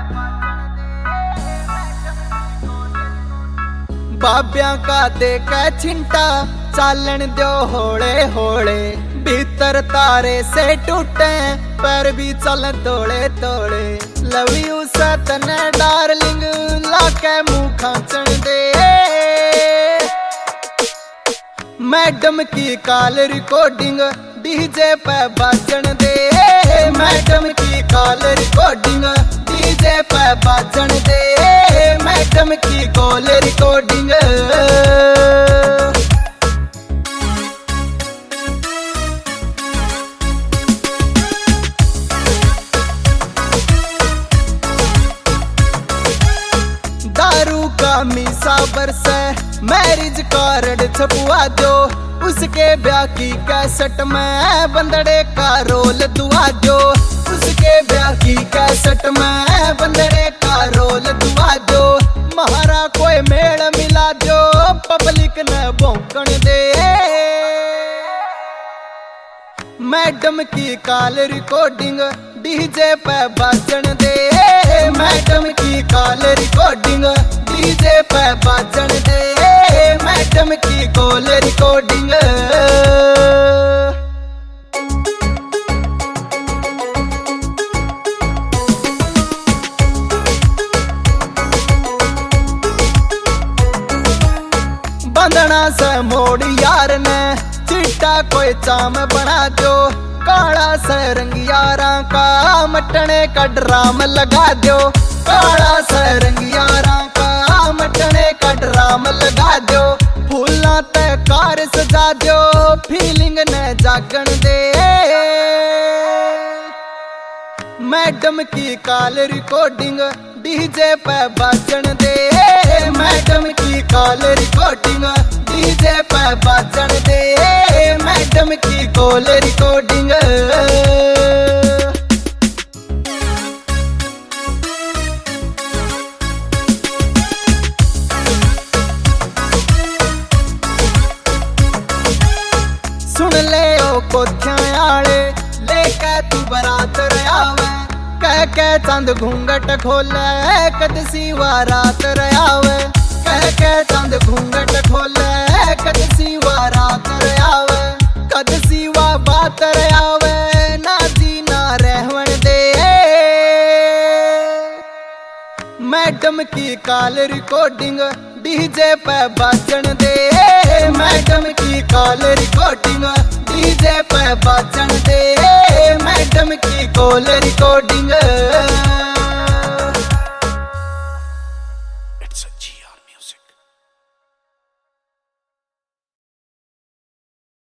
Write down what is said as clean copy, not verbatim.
बाबिया का देखे छिंटा चालन दो होले होले, भीतर तारे से टूटे पैर भी चल तोड़े तोड़े। लव यू सतन डार्लिंग लाके मुंह खाचन दे, मैडम की कॉल रिकॉर्डिंग डीजे पे बाजन दे, मैडम की कॉल रिकॉर्डिंग डीजे पे बाजन दे, मैडम की कॉल रिकॉर्डिंग। दारू का मीसा बरसे मैरिज कार्ड छपुआ दो, उसके ब्याह की कैसेट में बंदड़े का रोल दुआ दो, उसके ब्याह की कैसेट में बंदड़े का रोल दुआ दो। महारा कोई मेल मिला दो पब्लिक ने भौंकन दे, मैडम की कॉल रिकॉर्डिंग डीजे पे बाजन दे, मैडम की कॉल रिकॉर्डिंग डीजे पे बाजन दे, मैडम की कॉल रिकॉर्डिंग। बंधना से मोड़ यार ने चिट्टा कोई चाम बना दो, काला से रंग यारा का मटने का ड्राम लगा दो, काला से रंग यारा का मटने का ड्राम लगा दो। फूला ते कार सजा दो फीलिंग ने जागन दे, मैडम की कॉल रिकॉर्डिंग डीजे पे बाजन दे, मैडम की कॉल रिकॉर्डिंग डीजे पे बाजन दे, मैडम की कॉल रिकॉर्डिंग। सुन ले ओ कोठियां आले लेके तू बरात रयावे, कह के चंद घूंघट खोले कदसी वारात रयावे, कह के चंद घूंघट खोले कदसी वारात रयावे, कदसी वा बात रयावे ना जी ना रहवन दे, मैडम की कॉल रिकॉर्डिंग डीजे पे बाजन दे, मैडम की कॉल रिकॉर्डिंग डीजे पे बाजन दे, मैडम की कॉल रिकॉर्डिंग।